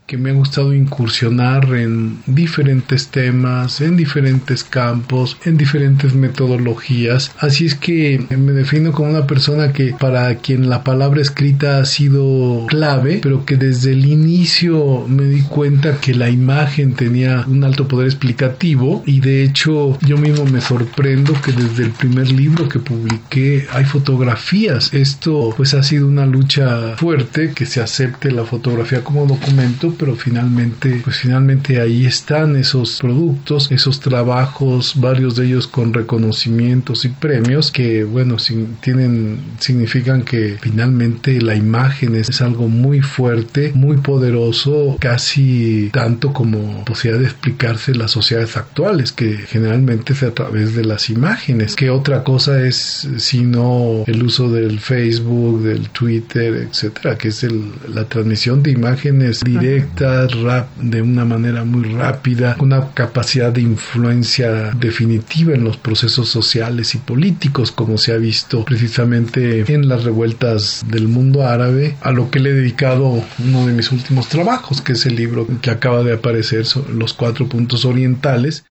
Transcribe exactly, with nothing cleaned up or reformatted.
que me ha gustado incursionar en diferentes temas, en diferentes campos, en diferentes metodologías. Así es que me defino como una persona que para quien la palabra escrita ha sido clave, pero que desde el inicio me di cuenta que la imagen tenía un alto poder explicativo, y de hecho yo mismo me sorprendo que desde el primer libro que publiqué hay fotografías. Esto pues ha sido una lucha fuerte, que se acepte la fotografía como documento, pero finalmente, pues finalmente ahí están esos productos, esos trabajos, varios de ellos con reconocimientos y premios que, bueno, sin, tienen, significan que finalmente la imagen es, es algo muy fuerte, muy poderoso, casi tanto como posibilidad de explicarse las sociedades actuales, que generalmente es a través de las imágenes. ¿Qué otra cosa es sino el uso del Facebook, del Twitter, etcétera, que es el, la transmisión de imágenes directas, rap, de una manera muy rápida, una capacidad de influencia definitiva en los procesos sociales y políticos, como se ha visto precisamente en las revueltas del mundo árabe, a lo que le he dedicado uno de mis últimos trabajos, que es el libro que acaba de aparecer, Los Cuatro Puntos Orientales,